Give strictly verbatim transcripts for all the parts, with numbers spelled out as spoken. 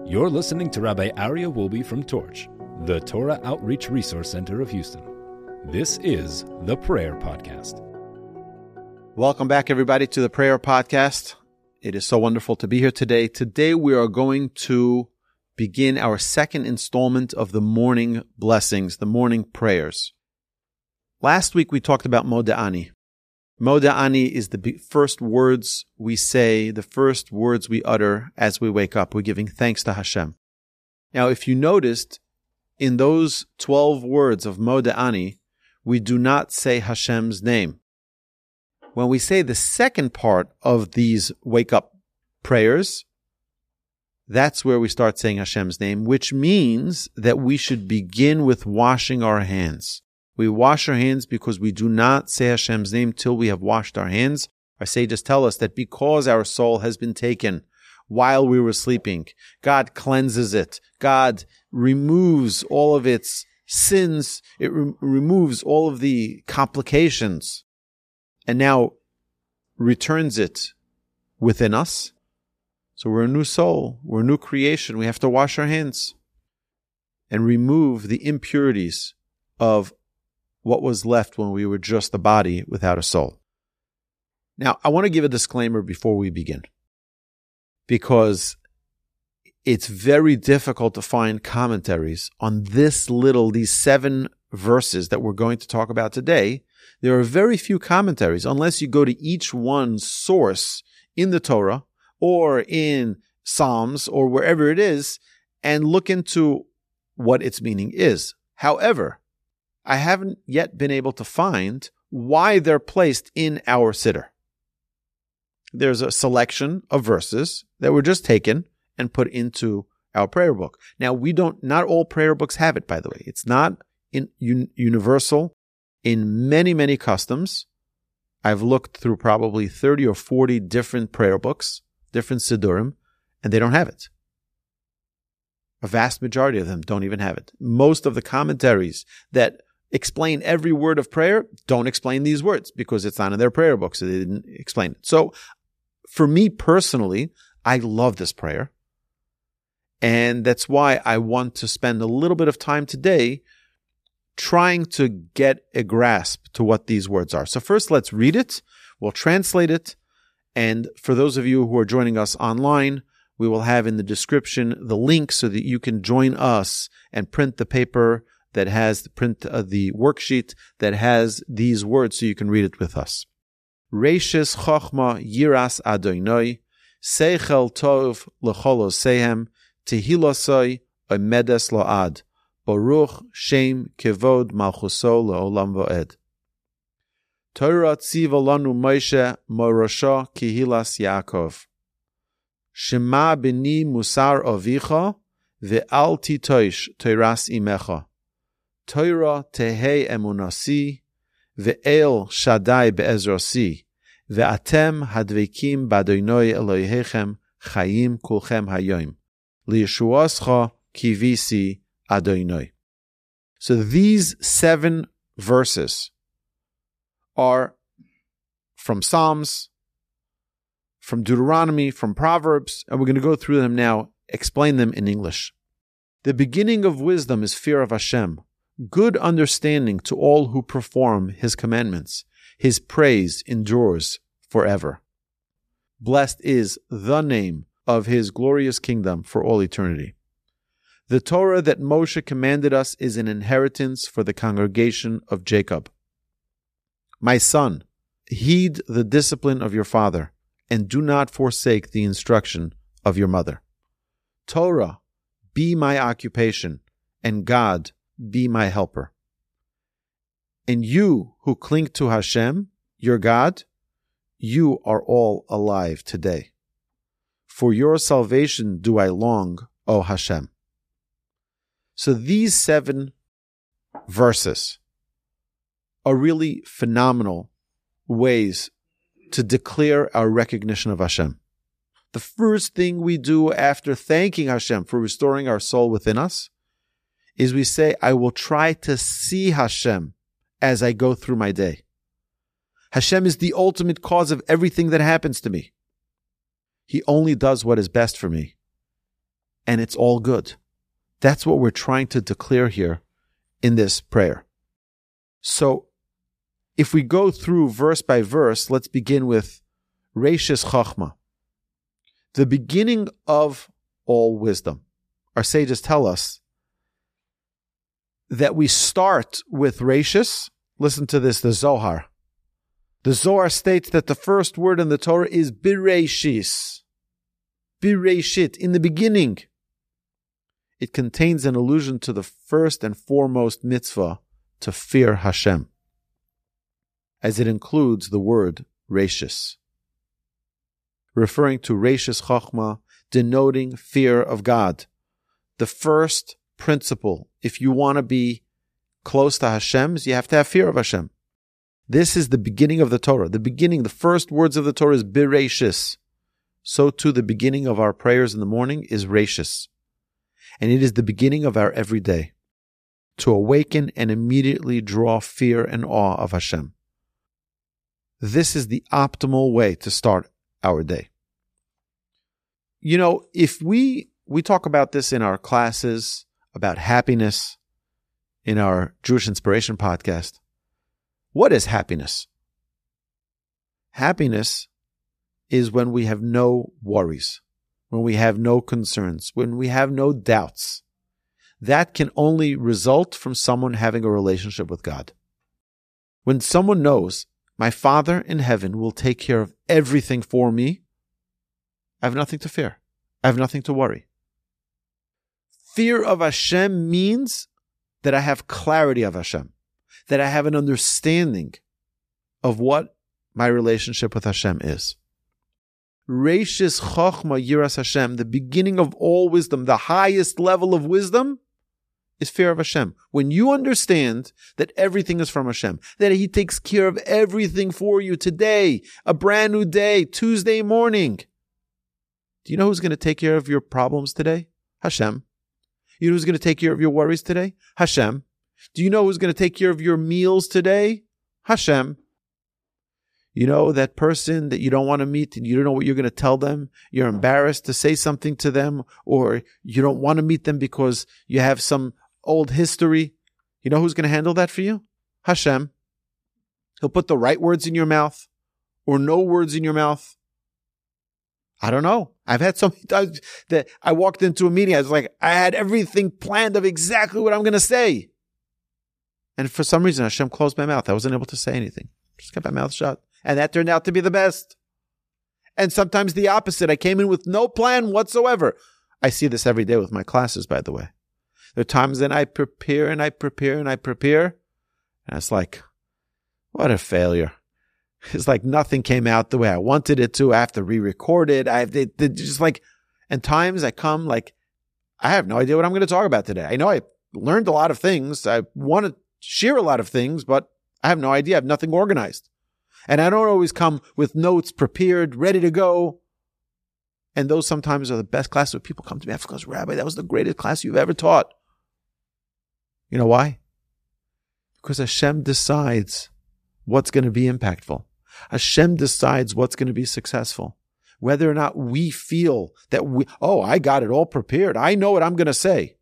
You're listening to Rabbi Aryeh Wolbe from Torch, the Torah Outreach Resource Center of Houston. This is the Prayer Podcast. Welcome back, everybody, to the Prayer Podcast. It is so wonderful to be here today. Today we are going to begin our second installment of the morning blessings, the morning prayers. Last week we talked about Modeh Ani. Modeh Ani is the first words we say, the first words we utter as we wake up. We're giving thanks to Hashem. Now, if you noticed, in those twelve words of Modeh Ani, we do not say Hashem's name. When we say the second part of these wake-up prayers, that's where we start saying Hashem's name, which means that we should begin with washing our hands. We wash our hands because we do not say Hashem's name till we have washed our hands. Our sages tell us that because our soul has been taken while we were sleeping, God cleanses it. God removes all of its sins. It re- removes all of the complications and now returns it within us. So we're a new soul. We're a new creation. We have to wash our hands and remove the impurities of what was left when we were just a body without a soul. Now, I want to give a disclaimer before we begin, because it's very difficult to find commentaries on this little, these seven verses that we're going to talk about today. There are very few commentaries, unless you go to each one's source in the Torah or in Psalms or wherever it is and look into what its meaning is. However, I haven't yet been able to find why they're placed in our siddur. There's a selection of verses that were just taken and put into our prayer book. Now, we don't, not all prayer books have it, by the way. It's not in, un, universal in many, many customs. I've looked through probably thirty or forty different prayer books, different siddurim, and they don't have it. A vast majority of them don't even have it. Most of the commentaries that explain every word of prayer don't explain these words because it's not in their prayer book, so they didn't explain it. So for me personally, I love this prayer. And that's why I want to spend a little bit of time today trying to get a grasp to what these words are. So first, let's read it. We'll translate it. And for those of you who are joining us online, we will have in the description the link so that you can join us and print the paper that has the print of the worksheet that has these words so you can read it with us. Reishis Chochma Yiras Adonai, Seichel Tov L'cholosehem, Tehilosoi Omedes Lo'ad, Baruch Shem Kevod Malchuso Le'olam Vo'ed. Torah Tziva Lanu Moshe Morosha Kehilas Yaakov. Shema B'ni Musar Ovicha, Ve'al Titoish Toiras Imecha. Torah tehei emunasi, ve'el shaddai be'ezrosi, ve'atem hadvekim b'Adonai Elohechem chayim kulchem hayom, liyeshuascha kivisi Adonai. So these seven verses are from Psalms, from Deuteronomy, from Proverbs, and we're going to go through them now, explain them in English. The beginning of wisdom is fear of Hashem. Good understanding to all who perform His commandments. His praise endures forever. Blessed is the name of His glorious kingdom for all eternity. The Torah that Moshe commanded us is an inheritance for the congregation of Jacob. My son, heed the discipline of your father, and do not forsake the instruction of your mother. Torah, be my occupation, and God, be my helper. And you who cling to Hashem, your God, you are all alive today. For your salvation do I long, O Hashem. So these seven verses are really phenomenal ways to declare our recognition of Hashem. The first thing we do after thanking Hashem for restoring our soul within us is we say, I will try to see Hashem as I go through my day. Hashem is the ultimate cause of everything that happens to me. He only does what is best for me. and it's all good. That's what we're trying to declare here in this prayer. So, if we go through verse by verse, let's begin with Reishis Chachma, the beginning of all wisdom. Our sages tell us that we start with Reishis. Listen to this, the Zohar. The Zohar states that the first word in the Torah is Bereishis. Bereshit, in the beginning. It contains an allusion to the first and foremost mitzvah, to fear Hashem, as it includes the word Reishis, referring to Reishis Chachma, denoting fear of God. The first principle, if you want to be close to Hashem, you have to have fear of Hashem. This is the beginning of the Torah. The beginning, the first words of the Torah is Bereishis. So too the beginning of our prayers in the morning is Reishis. And it is the beginning of our everyday, to awaken and immediately draw fear and awe of Hashem. This is the optimal way to start our day. You know, if we, we talk about this in our classes, about happiness, in our Jewish Inspiration podcast. What is happiness? Happiness is when we have no worries, when we have no concerns, when we have no doubts. That can only result from someone having a relationship with God. When someone knows, my Father in heaven will take care of everything for me, I have nothing to fear. I have nothing to worry. Fear of Hashem means that I have clarity of Hashem, that I have an understanding of what my relationship with Hashem is. Reishis Chachma Yiras Hashem, the beginning of all wisdom, the highest level of wisdom is fear of Hashem. When you understand that everything is from Hashem, that He takes care of everything for you today, a brand new day, Tuesday morning. Do you know who's going to take care of your problems today? Hashem. You know who's going to take care of your worries today? Hashem. Do you know who's going to take care of your meals today? Hashem. You know that person that you don't want to meet and you don't know what you're going to tell them? You're embarrassed to say something to them, or you don't want to meet them because you have some old history. You know who's going to handle that for you? Hashem. He'll put the right words in your mouth or no words in your mouth. I don't know. I've had so many times that I walked into a meeting. I was like, I had everything planned of exactly what I'm going to say. And for some reason, Hashem closed my mouth. I wasn't able to say anything. Just kept my mouth shut. And that turned out to be the best. And sometimes the opposite. I came in with no plan whatsoever. I see this every day with my classes, by the way. There are times that I prepare and I prepare and I prepare. And it's like, what a failure. It's like nothing came out the way I wanted it to. I have to re-record it. I have to, they just like, and times I come like, I have no idea what I'm going to talk about today. I know I learned a lot of things. I want to share a lot of things, but I have no idea. I have nothing organized. And I don't always come with notes prepared, ready to go. And those sometimes are the best classes where people come to me after class, Rabbi, that was the greatest class you've ever taught. You know why? Because Hashem decides what's going to be impactful. Hashem decides what's going to be successful. Whether or not we feel that we, oh, I got it all prepared. I know what I'm going to say.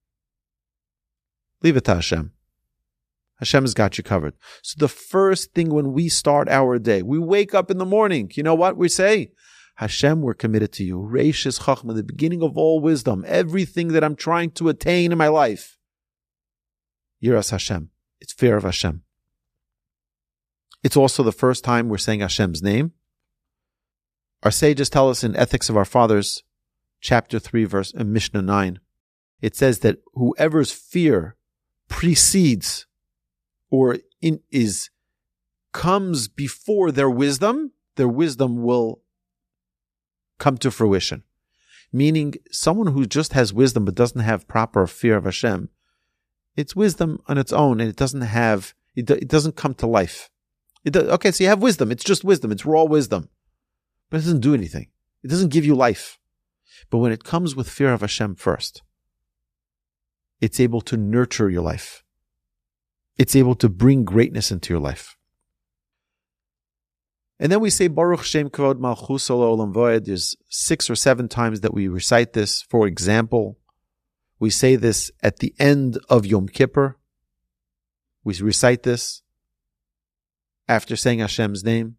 Leave it to Hashem. Hashem has got you covered. So the first thing when we start our day, we wake up in the morning, you know what we say? Hashem, we're committed to you. Reishis Chachma, the beginning of all wisdom, everything that I'm trying to attain in my life. Yiras Hashem. It's fear of Hashem. It's also the first time we're saying Hashem's name. Our sages tell us in Ethics of Our Fathers, chapter three, verse uh, Mishnah nine. It says that whoever's fear precedes or in, is comes before their wisdom, their wisdom will come to fruition. Meaning, someone who just has wisdom but doesn't have proper fear of Hashem, it's wisdom on its own, and it doesn't have, it, it doesn't come to life. It does, okay, so you have wisdom. It's just wisdom. It's raw wisdom. But it doesn't do anything. It doesn't give you life. But when it comes with fear of Hashem first, it's able to nurture your life. It's able to bring greatness into your life. And then we say Baruch Shem Kavod Malchus Olam Voed. There's six or seven times that we recite this. For example, we say this at the end of Yom Kippur. We recite this after saying Hashem's name.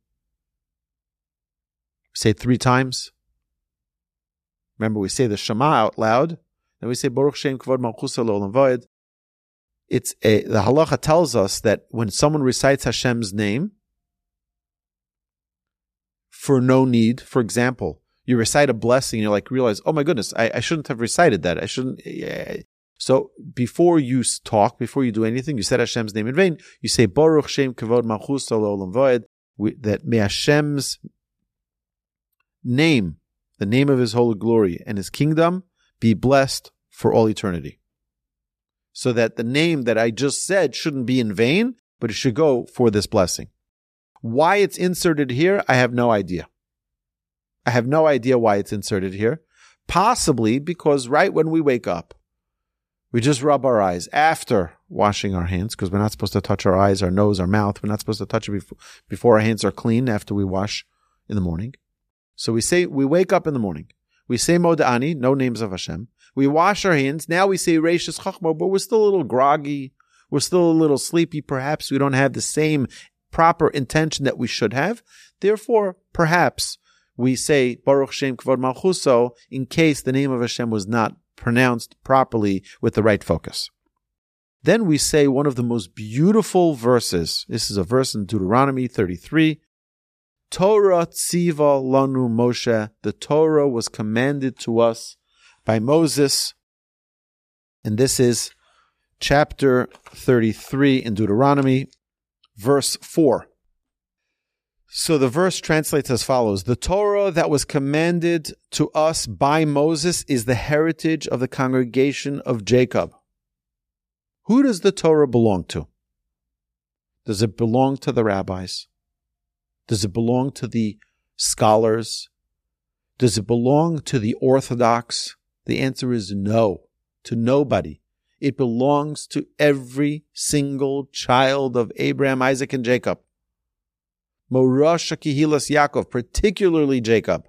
We say it three times. Remember, we say the Shema out loud. Then we say Baruch Shem Kavod Malchus Olam Voed. It's a, the halacha tells us that when someone recites Hashem's name, for no need, for example, you recite a blessing, you like realize, oh my goodness, I, I shouldn't have recited that. I shouldn't. Yeah. So before you talk, before you do anything, you said Hashem's name in vain. You say Baruch Shem Kavod Malchus Olam Voed, that may Hashem's name, the name of His holy glory and His kingdom, be blessed for all eternity. So that the name that I just said shouldn't be in vain, but it should go for this blessing. Why it's inserted here, I have no idea. I have no idea why it's inserted here. Possibly because right when we wake up, we just rub our eyes after washing our hands, because we're not supposed to touch our eyes, our nose, our mouth. We're not supposed to touch it before, before our hands are clean after we wash in the morning. So we say, we wake up in the morning. We say Moda'ani, no names of Hashem. We wash our hands. Now we say Reishis Chachma, but we're still a little groggy. We're still a little sleepy. Perhaps we don't have the same proper intention that we should have. Therefore, perhaps we say Baruch Shem Kavod Malchuso in case the name of Hashem was not pronounced properly with the right focus. Then we say one of the most beautiful verses. This is a verse in Deuteronomy thirty-three. Torah tziva lanu Moshe. The Torah was commanded to us by Moses. And this is chapter thirty-three in Deuteronomy, verse four. So the verse translates as follows. The Torah that was commanded to us by Moses is the heritage of the congregation of Jacob. Who does the Torah belong to? Does it belong to the rabbis? Does it belong to the scholars? Does it belong to the Orthodox? The answer is no, to nobody. It belongs to every single child of Abraham, Isaac, and Jacob. Morasha Kehilas Yaakov, particularly Jacob.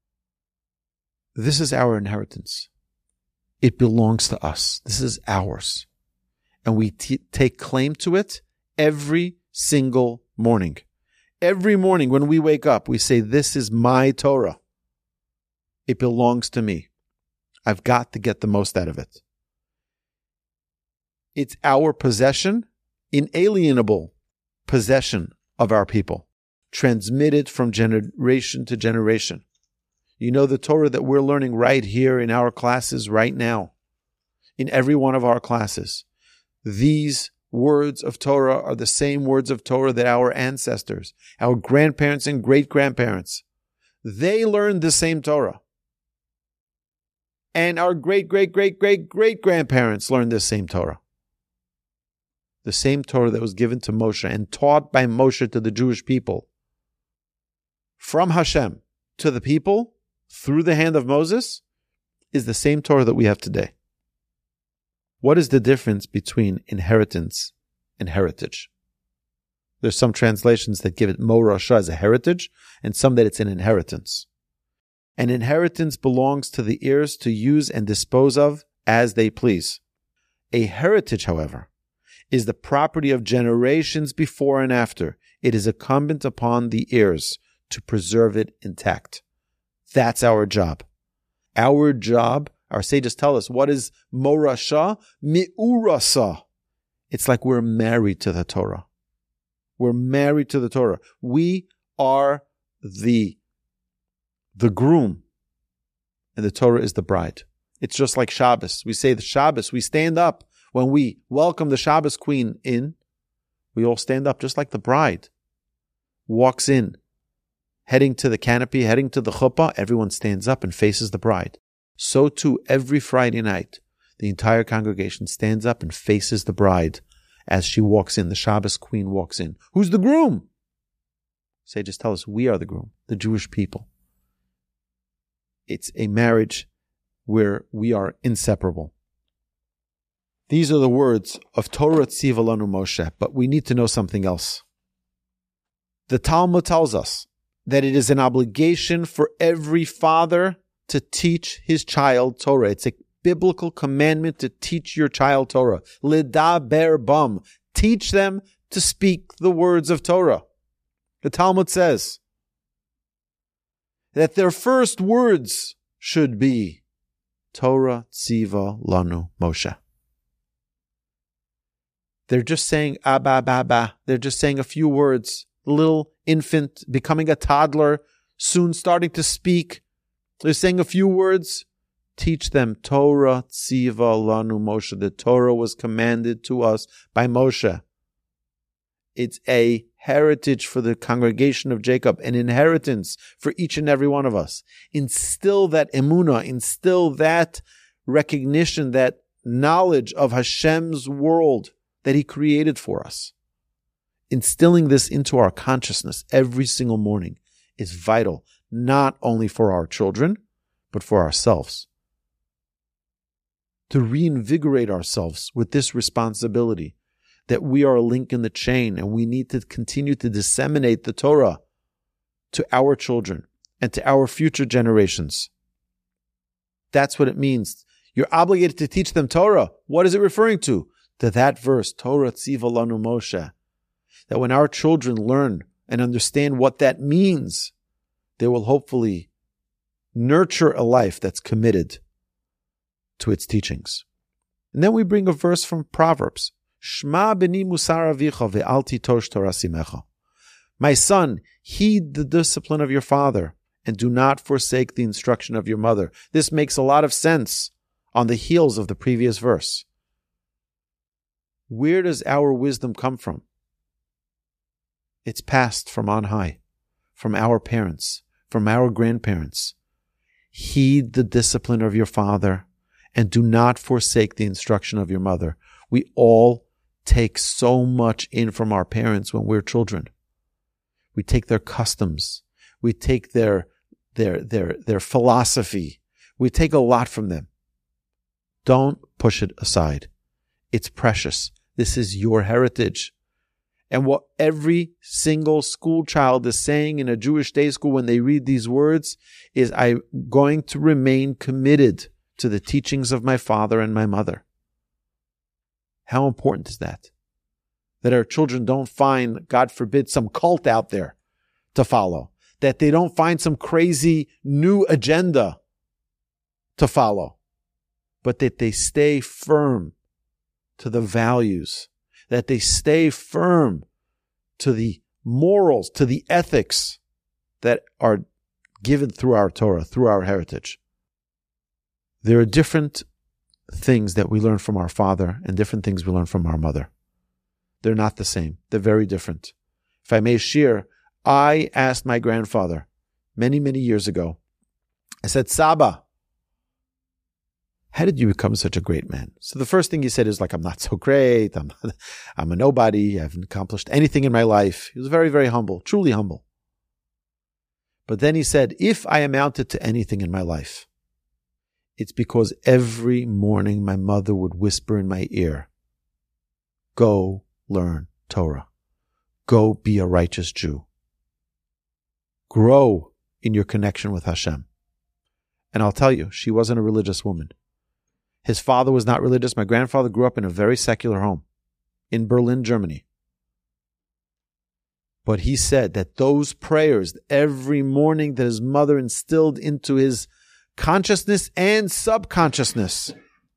This is our inheritance. It belongs to us. This is ours. And we t- take claim to it every single morning. Every morning when we wake up, we say, this is my Torah. It belongs to me. I've got to get the most out of it. It's our possession, inalienable possession of our people, transmitted from generation to generation. You know the Torah that we're learning right here in our classes right now, in every one of our classes. These words of Torah are the same words of Torah that our ancestors, our grandparents and great-grandparents, they learned the same Torah. And our great-great-great-great-great-grandparents learned the same Torah. The same Torah that was given to Moshe and taught by Moshe to the Jewish people. From Hashem to the people, through the hand of Moses, is the same Torah that we have today. What is the difference between inheritance and heritage? There's some translations that give it morasha as a heritage, and some that it's an inheritance. An inheritance belongs to the heirs to use and dispose of as they please. A heritage, however, is the property of generations before and after. It is incumbent upon the heirs to preserve it intact. That's our job. Our job, our sages tell us, what is morasha? Mi'urasa. It's like we're married to the Torah. We're married to the Torah. We are the, the groom, and the Torah is the bride. It's just like Shabbos. We say the Shabbos, we stand up. When we welcome the Shabbos queen in, we all stand up just like the bride walks in, heading to the canopy, heading to the chuppah. Everyone stands up and faces the bride. So too, every Friday night, the entire congregation stands up and faces the bride as she walks in. The Shabbos queen walks in. Who's the groom? Sages tell us we are the groom, the Jewish people. It's a marriage where we are inseparable. These are the words of Torah Tziva Lanu Moshe, but we need to know something else. The Talmud tells us that it is an obligation for every father to teach his child Torah. It's a biblical commandment to teach your child Torah. Lidaber bam. Teach them to speak the words of Torah. The Talmud says that their first words should be Torah tziva lanu Moshe. They're just saying Abba, Abba, Abba. They're just saying a few words. Little infant becoming a toddler, soon starting to speak. They're saying a few words. Teach them Torah tziva lanu Moshe. The Torah was commanded to us by Moshe. It's a heritage for the congregation of Jacob, an inheritance for each and every one of us. Instill that emunah, instill that recognition, that knowledge of Hashem's world that He created for us. Instilling this into our consciousness every single morning is vital, not only for our children, but for ourselves. To reinvigorate ourselves with this responsibility that we are a link in the chain and we need to continue to disseminate the Torah to our children and to our future generations. That's what it means. You're obligated to teach them Torah. What is it referring to? To that verse, Torah tziva lanu Moshe. That when our children learn and understand what that means, they will hopefully nurture a life that's committed to its teachings. And then we bring a verse from Proverbs. Shma b'ni musar avicha ve'al titosh Torah simecha. My son, heed the discipline of your father and do not forsake the instruction of your mother. This makes a lot of sense on the heels of the previous verse. Where does our wisdom come from? It's passed from on high, from our parents, from our grandparents. Heed the discipline of your father and do not forsake the instruction of your mother. We all take so much in from our parents when we're children. We take their customs. We take their, their, their, their philosophy. We take a lot from them. Don't push it aside. It's precious. This is your heritage. And what every single school child is saying in a Jewish day school when they read these words is, I'm going to remain committed to the teachings of my father and my mother. How important is that? That our children don't find, God forbid, some cult out there to follow. That they don't find some crazy new agenda to follow. But that they stay firm to the values. That they stay firm to the morals, to the ethics that are given through our Torah, through our heritage. There are different things that we learn from our father and different things we learn from our mother. They're not the same. They're very different. If I may share, I asked my grandfather many, many years ago, I said, Saba, how did you become such a great man? So the first thing he said is like, I'm not so great. I'm, I'm a nobody. I haven't accomplished anything in my life. He was very, very humble, truly humble. But then he said, if I amounted to anything in my life, it's because every morning my mother would whisper in my ear, go learn Torah. Go be a righteous Jew. Grow in your connection with Hashem. And I'll tell you, she wasn't a religious woman. His father was not religious. My grandfather grew up in a very secular home in Berlin, Germany. But he said that those prayers every morning that his mother instilled into his consciousness and subconsciousness,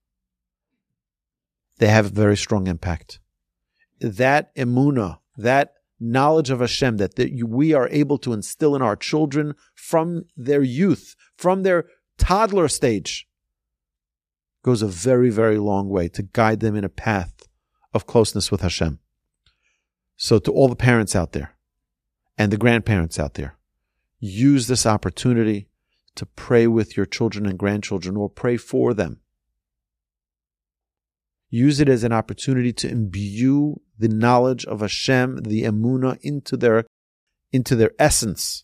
they have a very strong impact. That emunah, that knowledge of Hashem that, that we are able to instill in our children from their youth, from their toddler stage, goes a very, very long way to guide them in a path of closeness with Hashem. So to all the parents out there and the grandparents out there, use this opportunity to pray with your children and grandchildren or pray for them. Use it as an opportunity to imbue the knowledge of Hashem, the emunah, into their, into their essence.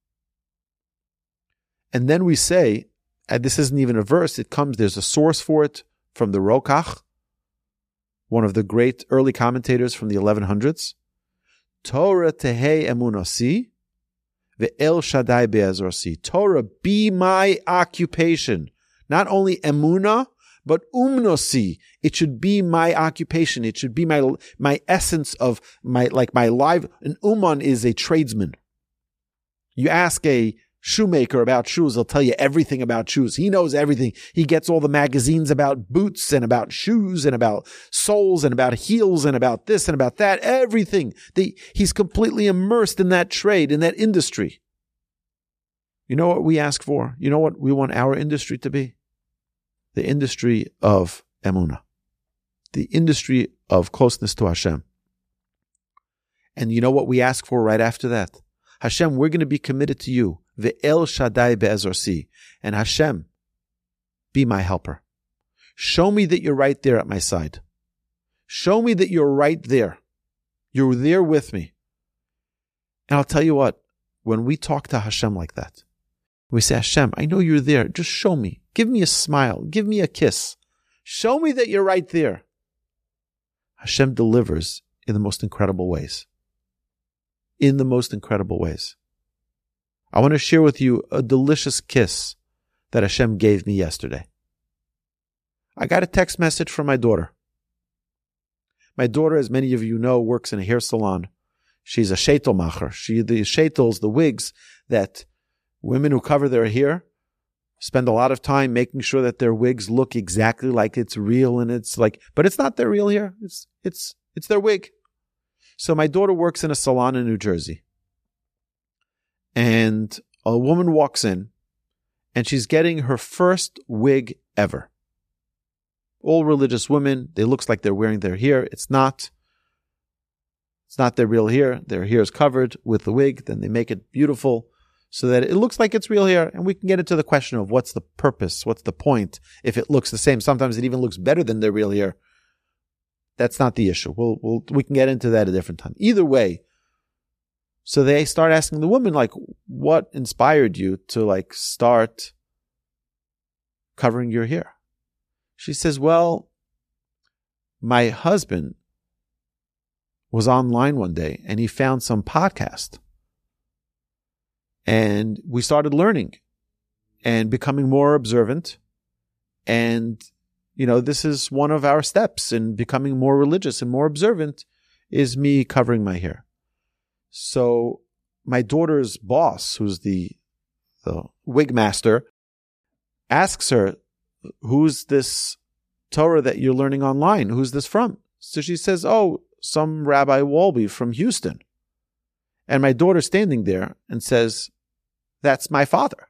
And then we say, and this isn't even a verse, it comes, there's a source for it from the Rokach, one of the great early commentators from the eleven hundreds. Torah tehei emunasi, Ve'el Shaddai be'ezrosi. Torah, be my occupation. Not only emunah, but umnosi. It should be my occupation. It should be my my essence of my, like my life. An uman is a tradesman. You ask a shoemaker about shoes, he'll tell you everything about shoes. He knows everything. He gets all the magazines about boots and about shoes and about soles and about heels and about this and about that. Everything. The, he's completely immersed in that trade, in that industry. You know what we ask for? You know what we want our industry to be? The industry of emunah. The industry of closeness to Hashem. And you know what we ask for right after that? Hashem, we're going to be committed to you. Ve'el Shaddai be'ezrosi. And Hashem, be my helper. Show me that you're right there at my side. Show me that you're right there. You're there with me. And I'll tell you what, when we talk to Hashem like that, we say, Hashem, I know you're there. Just show me. Give me a smile. Give me a kiss. Show me that you're right there. Hashem delivers in the most incredible ways. In the most incredible ways. I want to share with you a delicious kiss that Hashem gave me yesterday. I got a text message from my daughter. My daughter, as many of you know, works in a hair salon. She's a sheitel macher. She, the sheitels, the wigs that women who cover their hair spend a lot of time making sure that their wigs look exactly like it's real, and it's like, but it's not their real hair. It's, it's, it's their wig. So my daughter works in a salon in New Jersey. And a woman walks in and she's getting her first wig ever. All religious women, they looks like they're wearing their hair. It's not. It's not their real hair. Their hair is covered with the wig. Then they make it beautiful so that it looks like it's real hair. And we can get into the question of what's the purpose, what's the point if it looks the same. Sometimes it even looks better than their real hair. That's not the issue. We'll, we'll, we can get into that at a different time. Either way, so they start asking the woman, like, what inspired you to, like, start covering your hair? She says, well, my husband was online one day and he found some podcast. And we started learning and becoming more observant. And, you know, this is one of our steps in becoming more religious and more observant is me covering my hair. So my daughter's boss, who's the, the wig master, asks her, who's this Torah that you're learning online? Who's this from? So she says, oh, some Rabbi Wolbe from Houston. And my daughter's standing there and says, that's my father.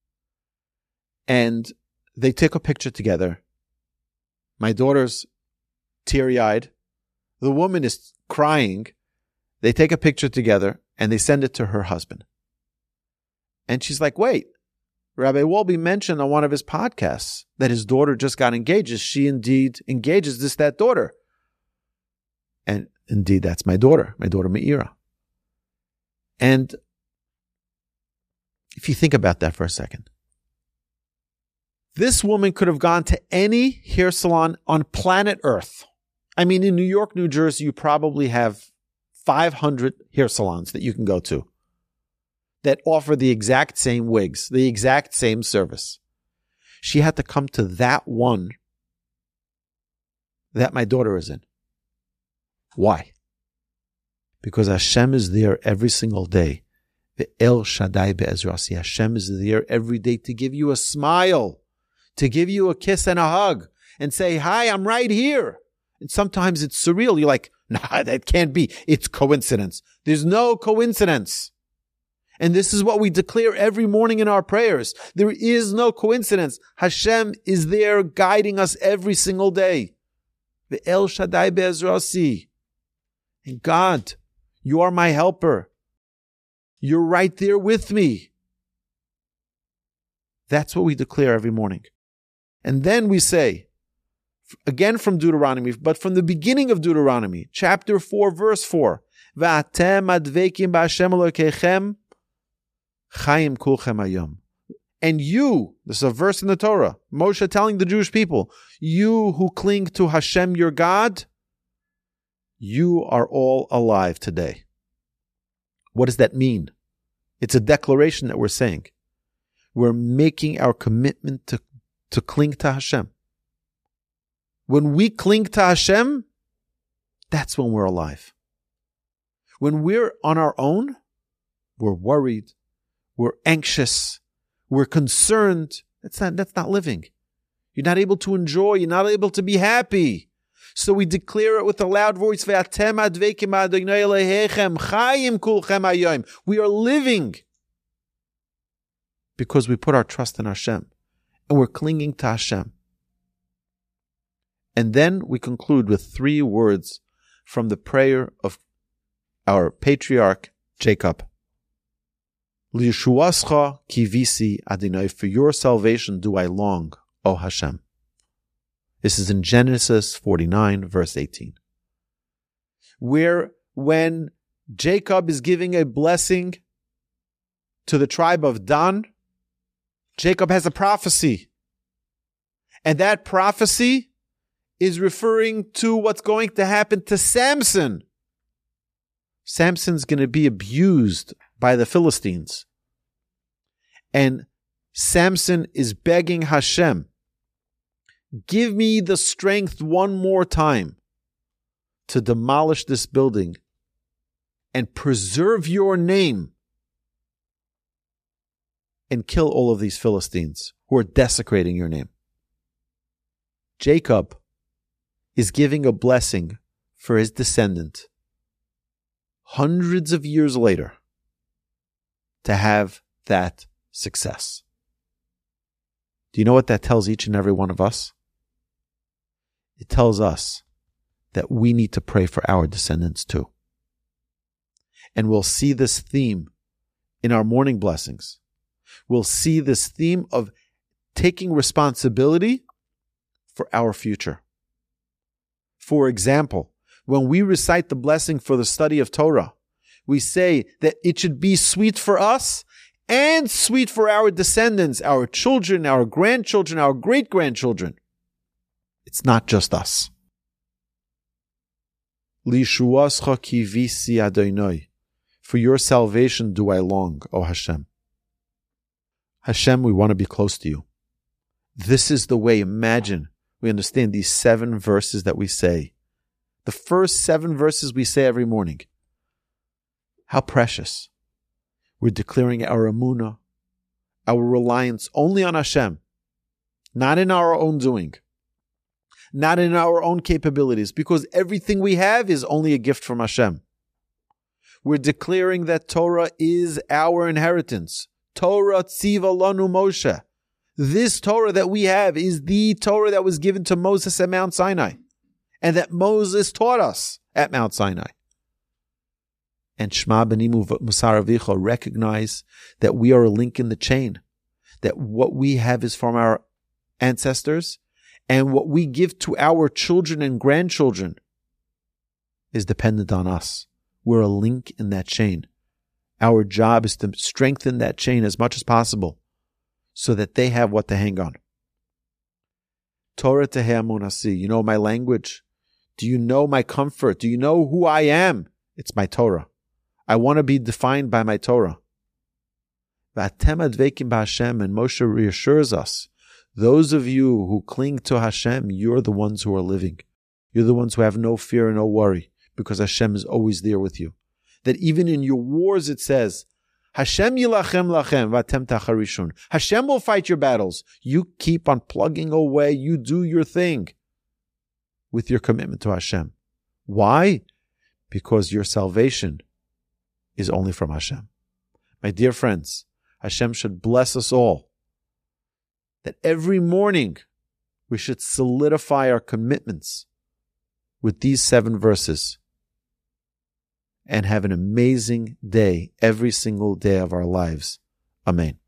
And they take a picture together. My daughter's teary-eyed. The woman is crying. They take a picture together and they send it to her husband. And she's like, wait, Rabbi Wolbe mentioned on one of his podcasts that his daughter just got engaged. Is she indeed engaged? Is this that daughter? And indeed, that's my daughter, my daughter Meira. And if you think about that for a second, this woman could have gone to any hair salon on planet Earth. I mean, in New York, New Jersey, you probably have five hundred hair salons that you can go to that offer the exact same wigs, the exact same service. She had to come to that one that my daughter is in. Why? Because Hashem is there every single day. The El Shaddai be'ezrasi. Hashem is there every day to give you a smile, to give you a kiss and a hug, and say, hi, I'm right here. And sometimes it's surreal. You're like, nah, that can't be. It's coincidence. There's no coincidence. And this is what we declare every morning in our prayers. There is no coincidence. Hashem is there guiding us every single day. The El Shaddai be'ezrasi. And God, you are my helper. You're right there with me. That's what we declare every morning. And then we say, again from Deuteronomy, but from the beginning of Deuteronomy, chapter four, verse four, V'atem advekim b'Hashem Elokeichem chayim kulchem hayom. And you, this is a verse in the Torah, Moshe telling the Jewish people, you who cling to Hashem your God, you are all alive today. What does that mean? It's a declaration that we're saying. We're making our commitment to, to cling to Hashem. When we cling to Hashem, that's when we're alive. When we're on our own, we're worried, we're anxious, we're concerned. That's not, that's not living. You're not able to enjoy, you're not able to be happy. So we declare it with a loud voice, we are living because we put our trust in Hashem and we're clinging to Hashem. And then we conclude with three words from the prayer of our patriarch Jacob. Liyeshuascha kivisi Adonai, for your salvation do I long, O Hashem. This is in Genesis forty-nine, verse eighteen. Where when Jacob is giving a blessing to the tribe of Dan, Jacob has a prophecy. And that prophecy is referring to what's going to happen to Samson. Samson's going to be abused by the Philistines. And Samson is begging Hashem, give me the strength one more time to demolish this building and preserve your name and kill all of these Philistines who are desecrating your name. Jacob is giving a blessing for his descendant hundreds of years later to have that success. Do you know what that tells each and every one of us? It tells us that we need to pray for our descendants too. And we'll see this theme in our morning blessings. We'll see this theme of taking responsibility for our future. For example, when we recite the blessing for the study of Torah, we say that it should be sweet for us and sweet for our descendants, our children, our grandchildren, our great-grandchildren. It's not just us. Lishuascha kivisi Adonai, for your salvation do I long, O Hashem. Hashem, we want to be close to you. This is the way, imagine, we understand these seven verses that we say. The first seven verses we say every morning. How precious. We're declaring our emunah, our reliance only on Hashem, not in our own doing, not in our own capabilities, because everything we have is only a gift from Hashem. We're declaring that Torah is our inheritance. Torah tziva lanu Moshe. This Torah that we have is the Torah that was given to Moses at Mount Sinai, and that Moses taught us at Mount Sinai. And Shema B'ni Musar Avicha recognize that we are a link in the chain, that what we have is from our ancestors, and what we give to our children and grandchildren is dependent on us. We're a link in that chain. Our job is to strengthen that chain as much as possible so that they have what to hang on. Torah tehei amunasi. You know my language? Do you know my comfort? Do you know who I am? It's my Torah. I want to be defined by my Torah. V'atem advekim b'Hashem, and Moshe reassures us, those of you who cling to Hashem, you're the ones who are living. You're the ones who have no fear and no worry, because Hashem is always there with you. That even in your wars it says, Hashem yilachem lachem v'atem tacharishun. Hashem will fight your battles. You keep on plugging away. You do your thing with your commitment to Hashem. Why? Because your salvation is only from Hashem. My dear friends, Hashem should bless us all, that every morning we should solidify our commitments with these seven verses and have an amazing day every single day of our lives. Amen.